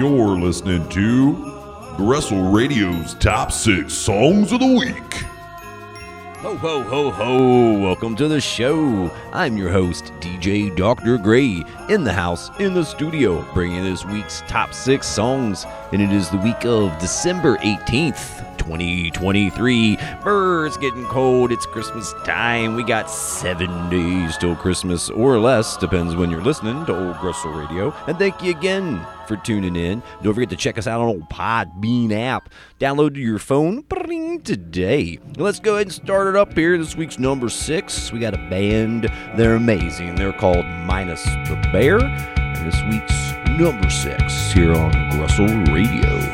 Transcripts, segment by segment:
You're listening to Gressel Radio's Top 6 Songs of the Week. Ho, ho, ho, ho. Welcome to the show. I'm your host, DJ Dr. Gray, in the house, in the studio, bringing this week's top 6 songs. And it is the week of December 18th, 2023. It's getting cold. It's Christmas time. We got 7 days till Christmas, or less, depends when you're listening to Old Gressel Radio. And thank you again for tuning in. Don't forget to check us out on old Podbean app. Download to your phone today. Let's go ahead and start it up here. This week's number 6. We got a band. They're amazing. They're called Minus the Bear. And this week's number 6 here on Gressel Radio.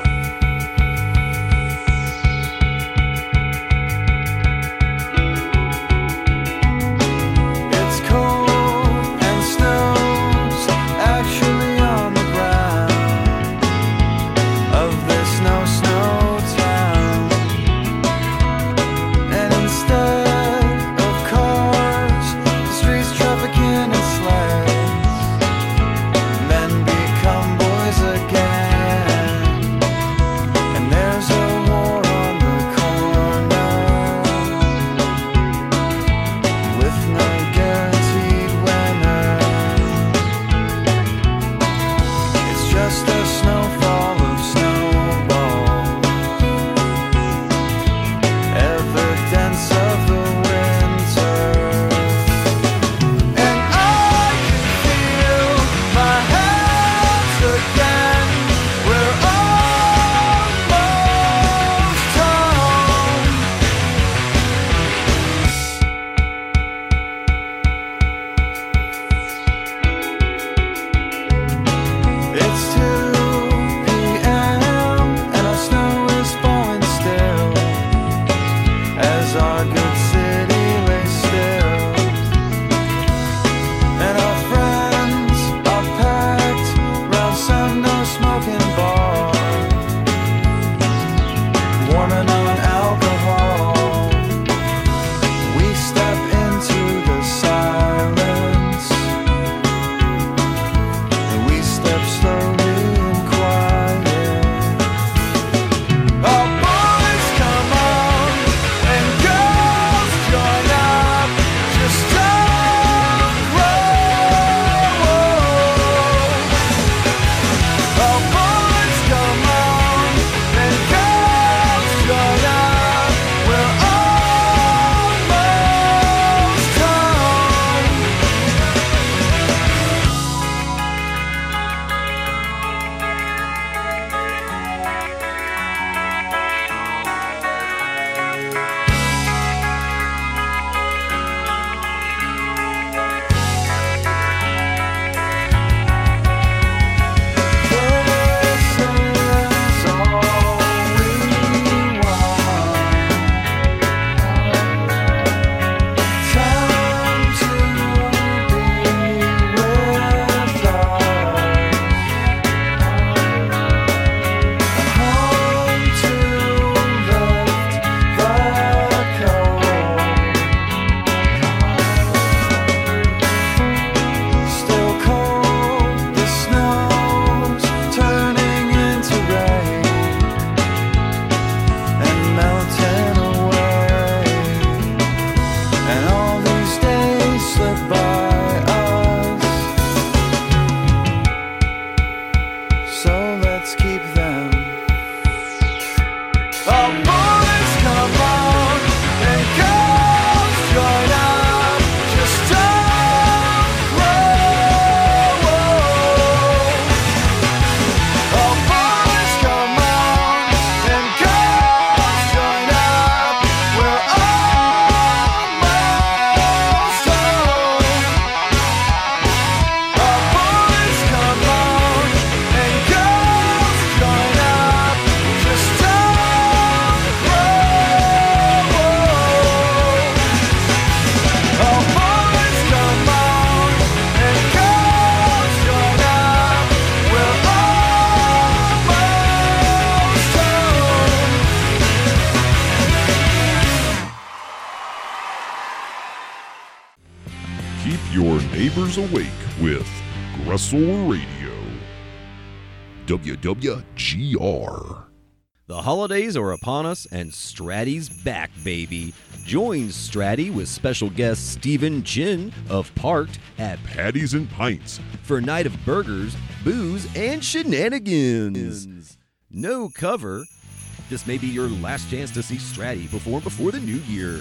Keep your neighbors awake with Gressel Radio. WWGR. The holidays are upon us, and Stratty's back, baby. Join Stratty with special guest Stephen Chin of Parked at Patties and Pints for a night of burgers, booze, and shenanigans. No cover. This may be your last chance to see Stratty perform before the new year.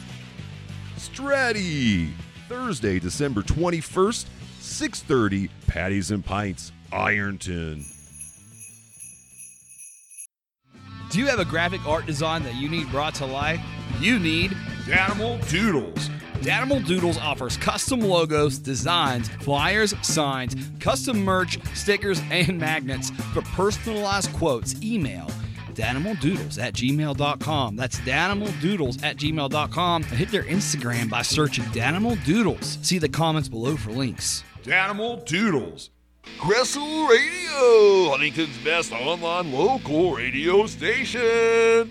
Stratty, Thursday, December 21st, 6:30, Patties and Pints, Ironton. Do you have a graphic art design that you need brought to life? You need Danimal Doodles. Danimal Doodles offers custom logos, designs, flyers, signs, custom merch, stickers, and magnets. For personalized quotes, email danimaldoodles@gmail.com. That's danimaldoodles@gmail.com. And hit their Instagram by searching Danimal Doodles. See the comments below for links. Danimal Doodles. Gressel Radio, Huntington's best online local radio station.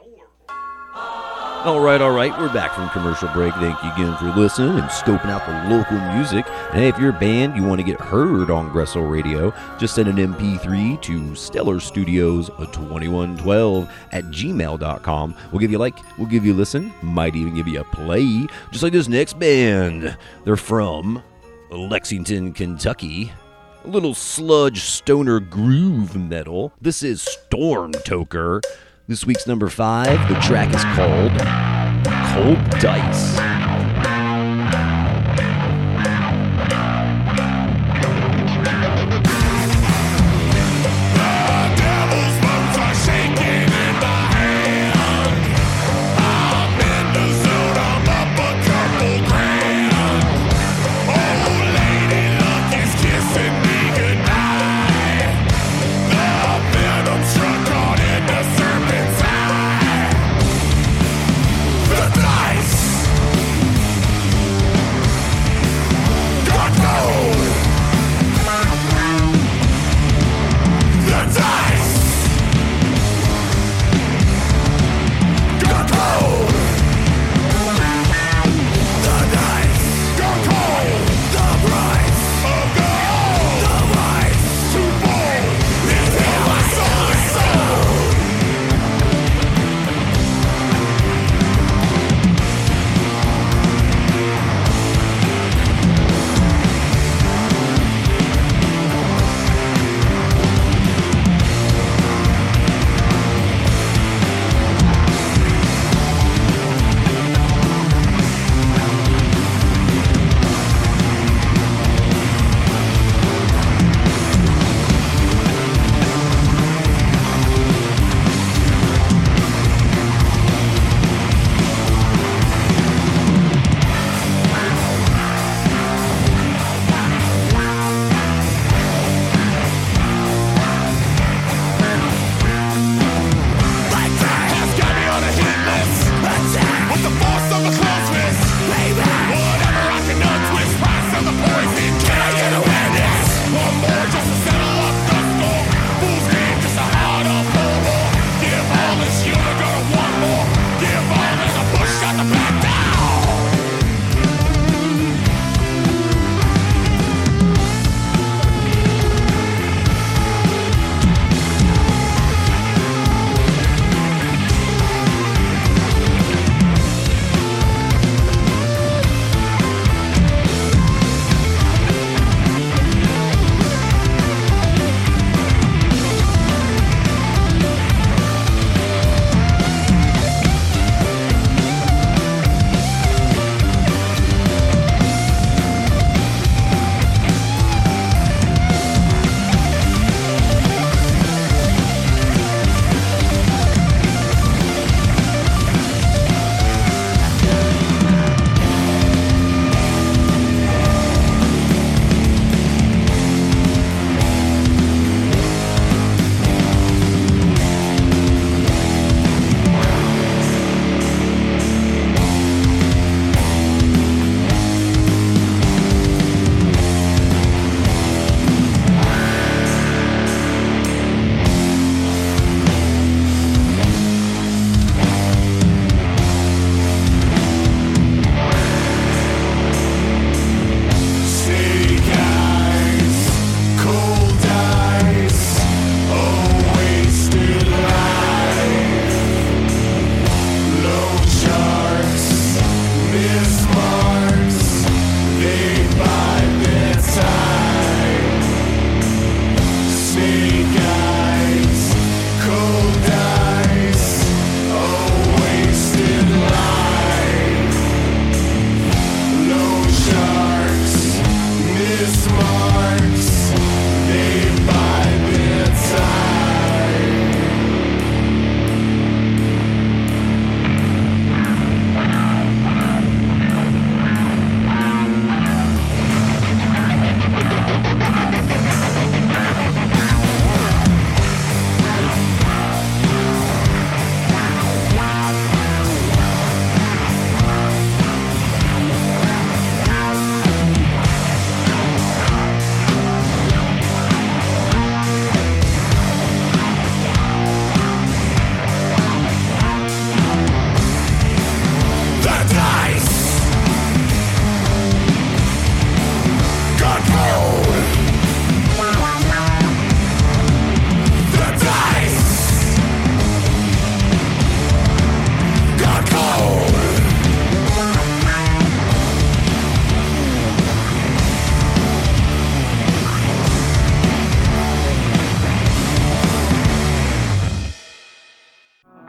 All right, we're back from commercial break. Thank you again for listening and scoping out the local music. And hey, if you're a band, you want to get heard on Gressel Radio, just send an MP3 to Stellar Studios 2112@gmail.com. We'll give you a like, we'll give you a listen, might even give you a play, just like this next band. They're from Lexington, Kentucky. A little sludge stoner groove metal. This is Stormtoker. This week's number 5. The track is called Cold Dice. The dice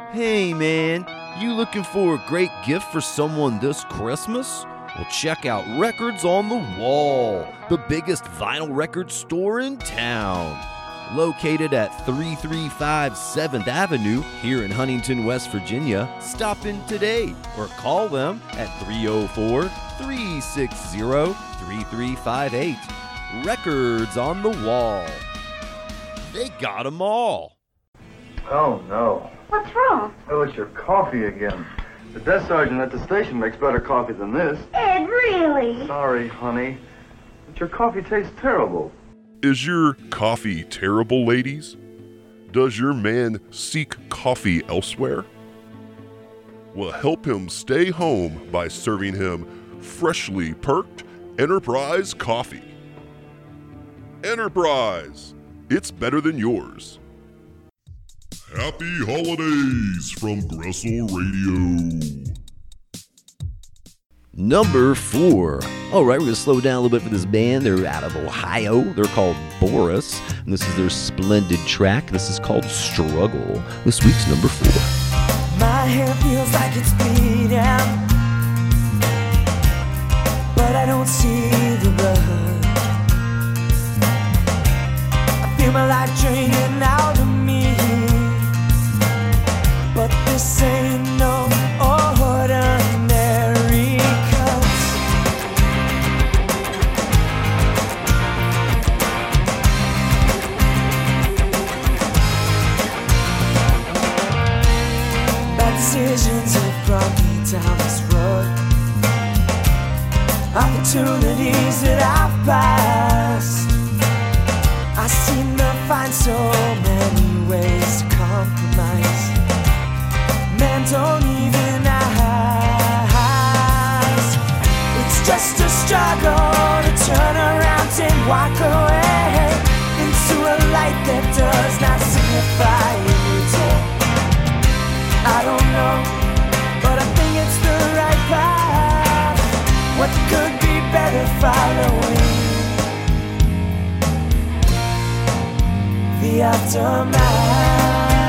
Hey man, you looking for a great gift for someone this Christmas? Well, check out Records on the Wall, the biggest vinyl record store in town. Located at 335 7th Avenue here in Huntington, West Virginia, stop in today or call them at 304-360-3358. Records on the Wall. They got 'em all. Oh, no. What's wrong? Oh, it's your coffee again. The desk sergeant at the station makes better coffee than this. Ed, really? Sorry, honey. But your coffee tastes terrible. Is your coffee terrible, ladies? Does your man seek coffee elsewhere? Well, help him stay home by serving him freshly perked Enterprise coffee. Enterprise! It's better than yours. Happy holidays from Gressel Radio. Number 4. All right, we're going to slow down a little bit for this band. They're out of Ohio. They're called Boris, and this is their splendid track. This is called Struggle. This week's number 4. My hair feels like it's bleeding, but I don't see the blood. I feel my life draining out of me, but this ain't no ordinary cuts. Bad decisions have brought me down this road. Opportunities that I've passed, I seem to find so many ways to compromise. Men don't even ask. It's just a struggle to turn around and walk away into a light that does not signify anything. I don't know, but I think it's the right path. What could be better following the aftermath?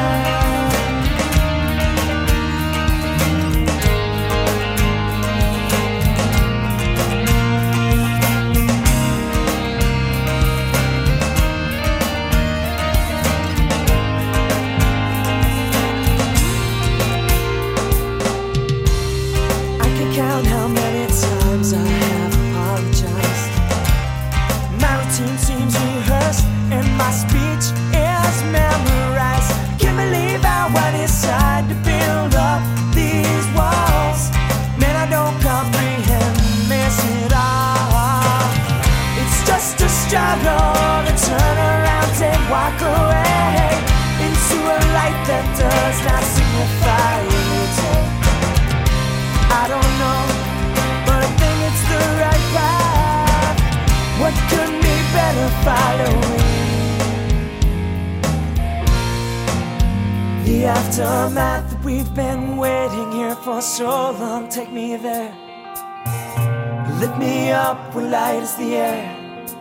Count how many times I have apologized. My routine seems rehearsed and my speech is memorized. Can't believe I went inside to build up these walls. Man, I don't comprehend this at all. It's just a struggle to turn around and walk away into a light that does not signify anything. I don't know, but I think it's the right path. What could be better following the aftermath that we've been waiting here for so long? Take me there, lift me up when light is the air,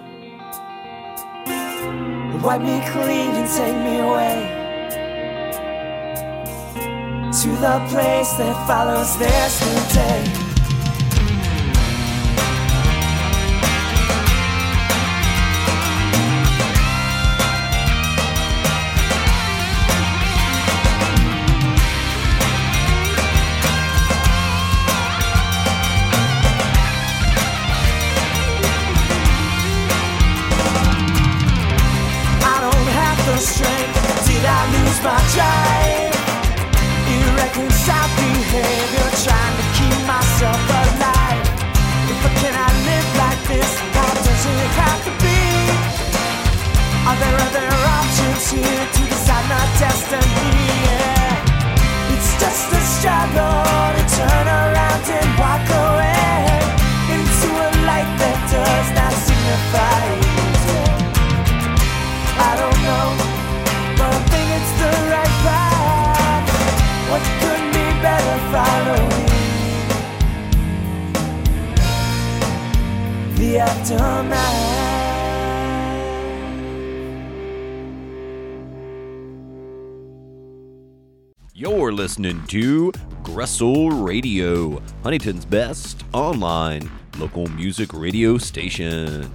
wipe me clean and take me away to the place that follows this new day. I don't have the strength, did I lose my drive? Irreconciled behavior, trying to keep myself alive. If I cannot live like this, how does it have to be? Are there other options here to decide my destiny? Yeah. It's just a struggle to turn around and walk away into a light that does not signify anything. I don't know, but I think it's the right path. What could be better following the aftermath? You're listening to Gressel Radio, Huntington's best online local music radio station.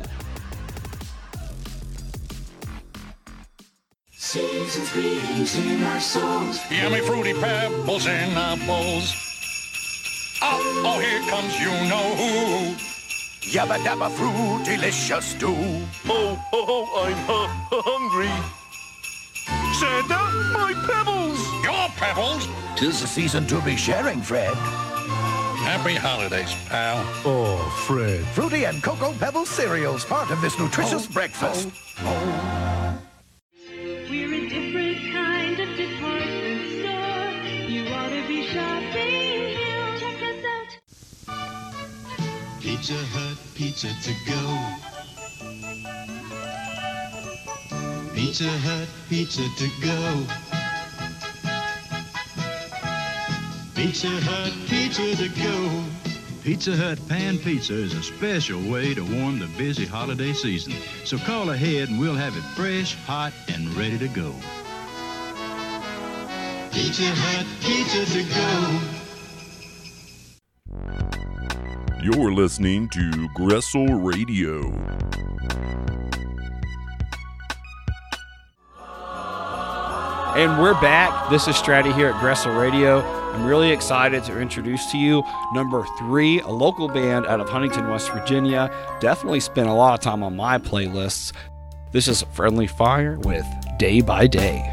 Seasons, greetings in our souls. Yummy fruity pebbles in our bowls. Oh, here comes you know who. Yabba dabba fruit, delicious stew. Oh, I'm hungry. Santa, my pebbles! Your pebbles? 'Tis the season to be sharing, Fred. Happy holidays, pal. Oh, Fred. Fruity and Cocoa Pebbles cereals, part of this nutritious breakfast. We're a different kind of department store. You ought to be shopping here. Check us out. Pizza Hut, pizza to go. Pizza Hut, pizza to go. Pizza Hut, pizza to go. Pizza Hut Pan Pizza is a special way to warm the busy holiday season. So call ahead and we'll have it fresh, hot, and ready to go. Pizza Hut, pizza to go. You're listening to Gressel Radio. And we're back. This is Stratty here at Gressel Radio. I'm really excited to introduce to you number 3, a local band out of Huntington, West Virginia. Definitely spent a lot of time on my playlists. This is Friendly Fire with Day by Day.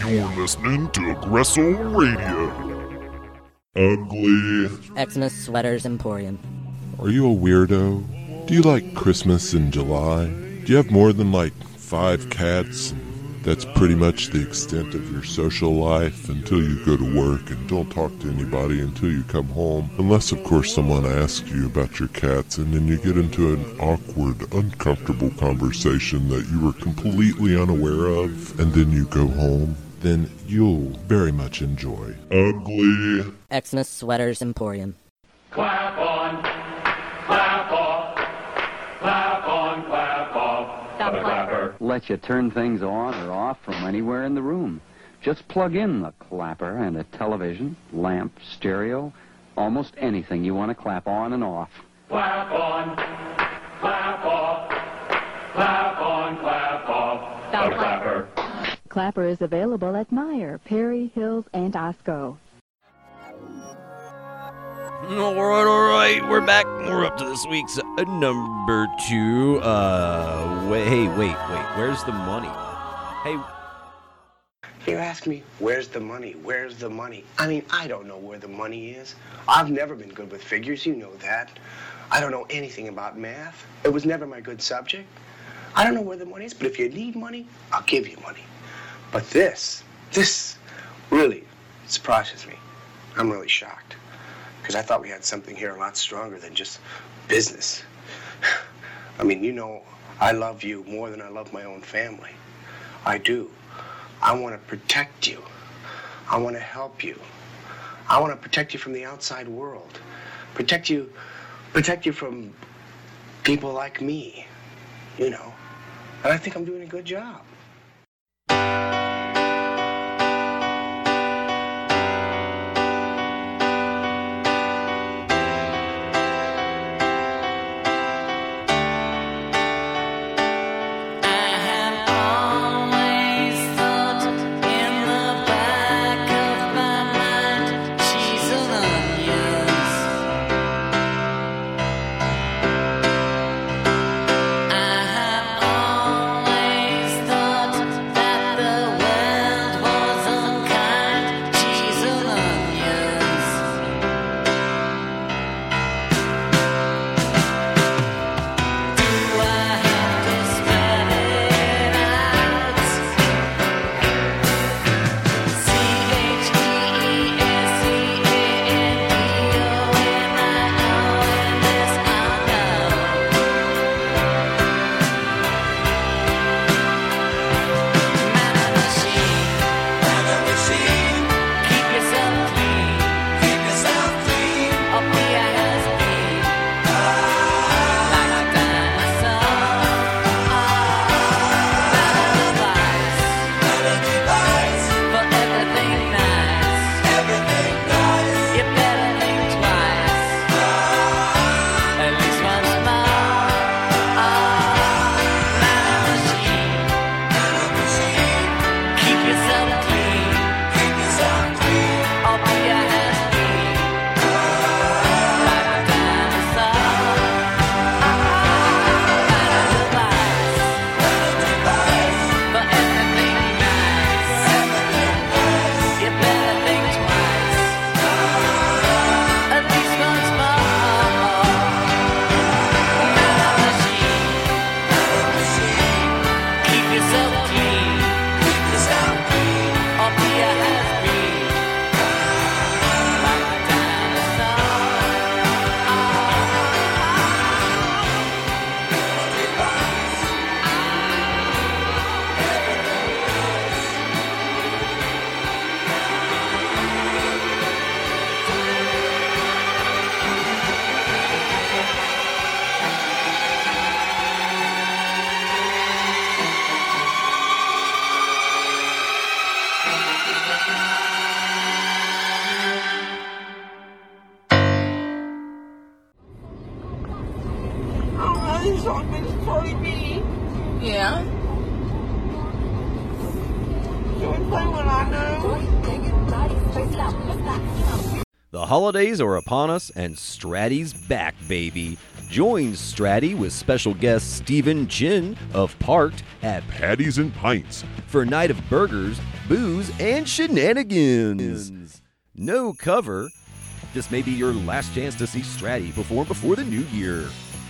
You're listening to Aggresso Radio. Ugly. Xmas Sweaters Emporium. Are you a weirdo? Do you like Christmas in July? Do you have more than like 5 cats? That's pretty much the extent of your social life until you go to work and don't talk to anybody until you come home. Unless, of course, someone asks you about your cats and then you get into an awkward, uncomfortable conversation that you were completely unaware of, and then you go home. Then you'll very much enjoy Ugly Xmas Sweaters Emporium. Clap on, clap off, clap on, clap off. The clapper Lets you turn things on or off from anywhere in the room. Just plug in the clapper and a television, lamp, stereo, almost anything you want to clap on and off. Clap on, clap off, clap on, clap off. The clapper. Clapper is available at Meyer, Perry, Hills, and Osco. All right, we're back. We're up to this week's number 2. Wait, where's the money? Hey. You ask me, where's the money? Where's the money? I mean, I don't know where the money is. I've never been good with figures, you know that. I don't know anything about math. It was never my good subject. I don't know where the money is, but if you need money, I'll give you money. But this really surprises me. I'm really shocked. Because I thought we had something here a lot stronger than just business. I mean, you know, I love you more than I love my own family. I do. I want to protect you. I want to help you. I want to protect you from the outside world. Protect you from people like me, you know. And I think I'm doing a good job. Yeah? Should we play what I know? The holidays are upon us, and Stratty's back, baby. Join Stratty with special guest Stephen Chin of Parked at Patties and Pints for a night of burgers, booze, and shenanigans. No cover. This may be your last chance to see Stratty perform before the new year.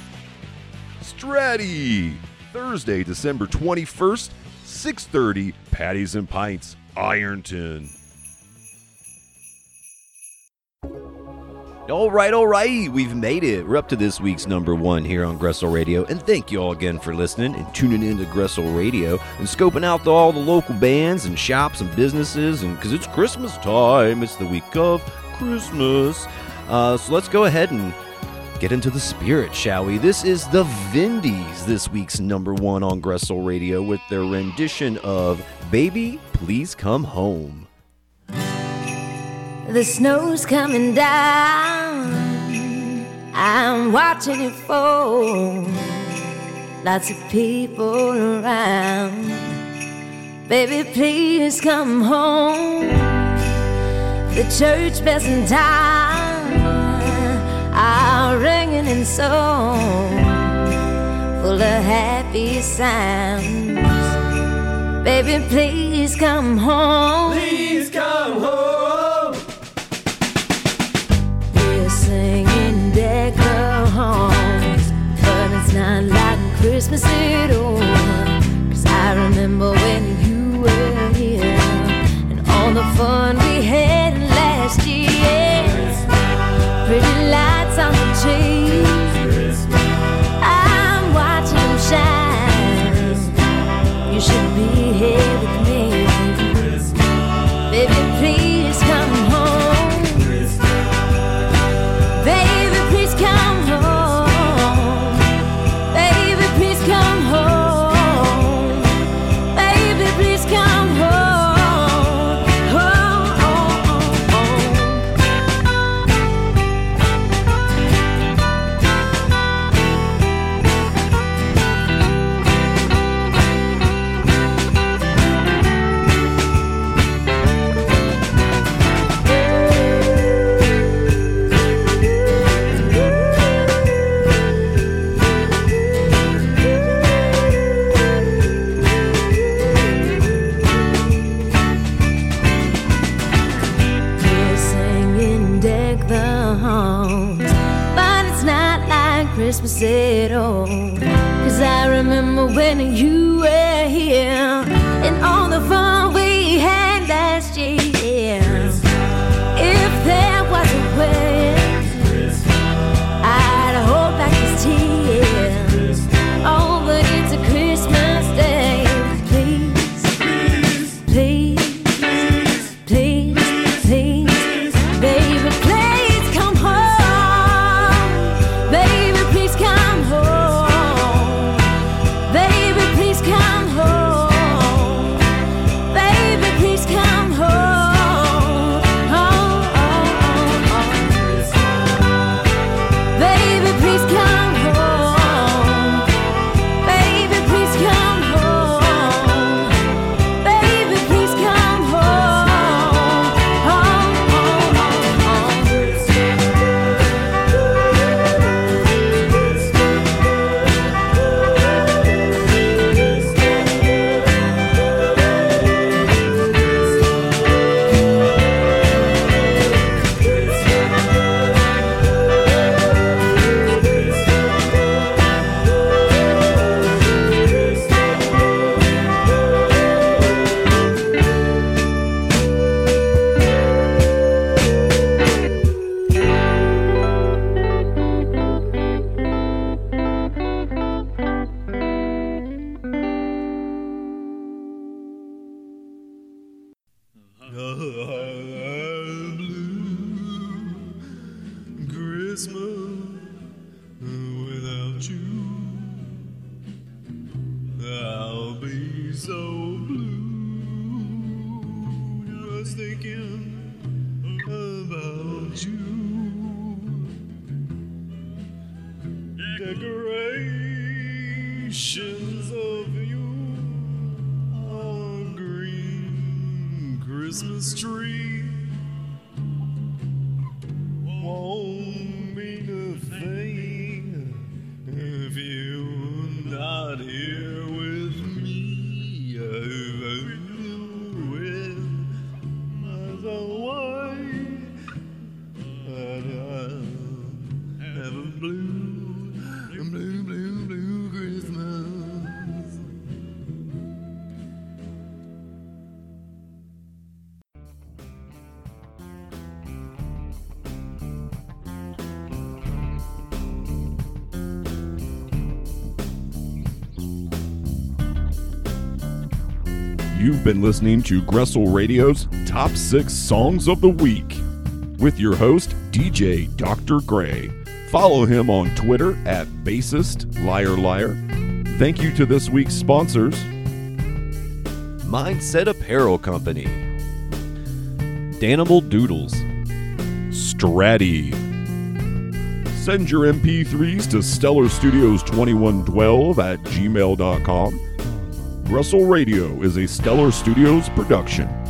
Stratty, Thursday, December 21st, 6:30, Patties and Pints, Ironton. All right, we've made it. We're up to this week's number one here on Gressel Radio, and thank you all again for listening and tuning in to Gressel Radio and scoping out all the local bands and shops and businesses, and because it's Christmas time, it's the week of Christmas. So let's go ahead and get into the spirit, shall we? This is the Vindies, this week's number one on Gressel Radio, with their rendition of Baby, Please Come Home. The snow's coming down, I'm watching it fall. Lots of people around. Baby, please come home. The church bells in town are ringing in song, full of happy sounds. Baby, please come home. Please come home. Singing deck the halls, but it's not like Christmas at all. 'Cause I remember when you were here and all the fun we had last year. Pretty lights on the trees, I'm watching them shine. You should be here with me. Baby, please come home. Baby, please come home. Baby, please come home. Baby, please come home. Christmas at all. 'Cause I remember when you were here and all the fun we had last year. If there was a way, I'd hold back these tears. Oh, but it's a Christmas day. Please, please, please, please, please, baby, please come home. Baby, please come home. Baby, please come home. Baby, please come home. Oh, oh, oh, oh. Baby, please come home. Baby, please come home. Baby, please come home. Oh, oh, oh, oh. Christmas without you, I'll be so blue, just thinking about you. Decorations of you on a green Christmas tree. won't mean a thing if you're not here with me. With the white, and I'll have a blue Christmas. You've been listening to Gressel Radio's Top 6 Songs of the Week with your host, DJ Dr. Gray. Follow him on Twitter at bassistliarliar. Thank you to this week's sponsors: Mindset Apparel Company, Danimal Doodles, Stratty. Send your MP3s to stellarstudios2112 at gmail.com. Gressel Radio is a Stellar Studios production.